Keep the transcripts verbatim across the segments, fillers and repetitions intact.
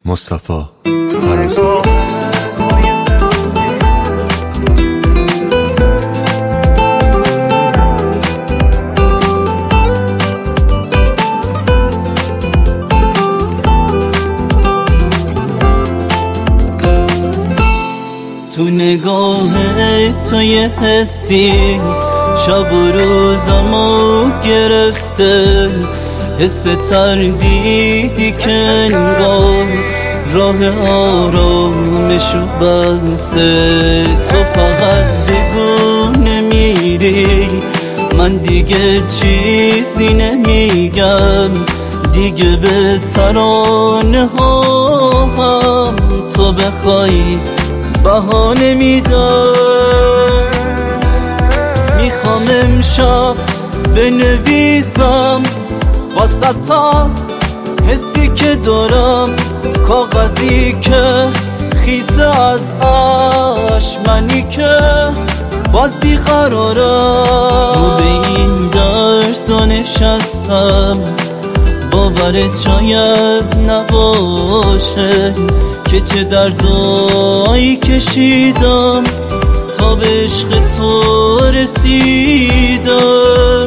مصطفی فرازی. تو نگاه تو یه حسی شب و روزمو گرفته، حس تردیدی که انگار راه آرامشو بسته. تو فقط بگو نمیری، من دیگه چیزی نمیگم، دیگه به ترانه ها هم تو بخوای بهانه میدم. میخوام امشب بنویسم واسه هست حسی که دارم، کاغذی که خیزه از عشق، منی که باز بیقرارم. رو به این درد نشستم، باورت شاید نباشه که چه دردایی کشیدم تا به عشق تو رسیدم.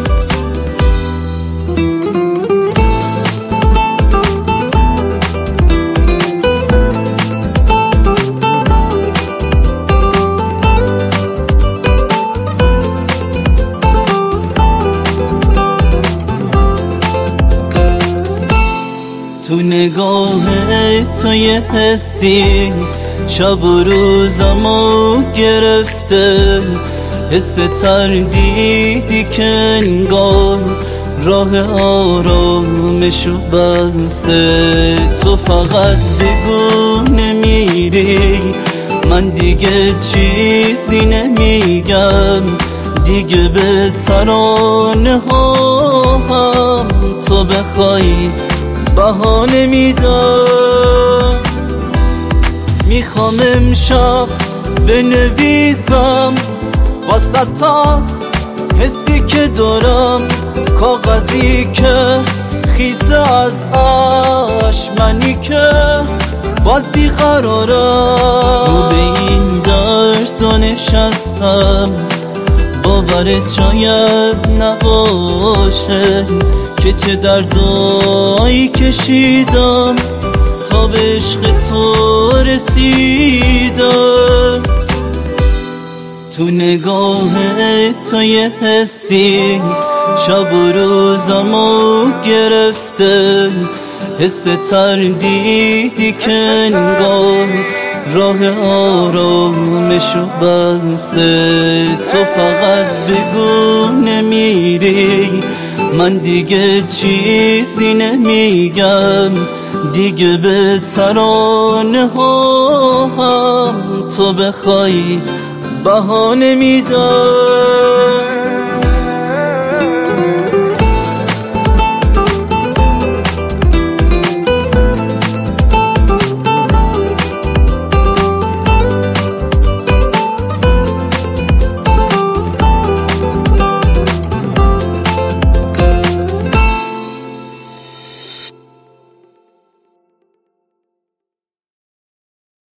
تو نگاه تو یه حسی شب و روزمو گرفته، حس تردیدی که انگار راه آرامشو بسته. تو فقط بگو نمیری، من دیگه چیزی نمیگم، دیگه به ترانه ها هم تو بخوای بهانه میدم. میخوام امشب بنویسم واسه هست حسی که دارم، کاغذی که خیزه از عشق، منی که باز بیقرارم. رو به این درد نشستم، باورت شاید نباشه که چه دردایی کشیدم تا به عشق تو رسیدم. تو نگاه تو یه حسی شب و روزمو گرفته، حس تردیدی که انگار راه آرامشو بسته. تو فقط بگو نمیری، من دیگه چیزی نمیگم، دیگه به ترانه ها هم تو بخوای بهانه میدم.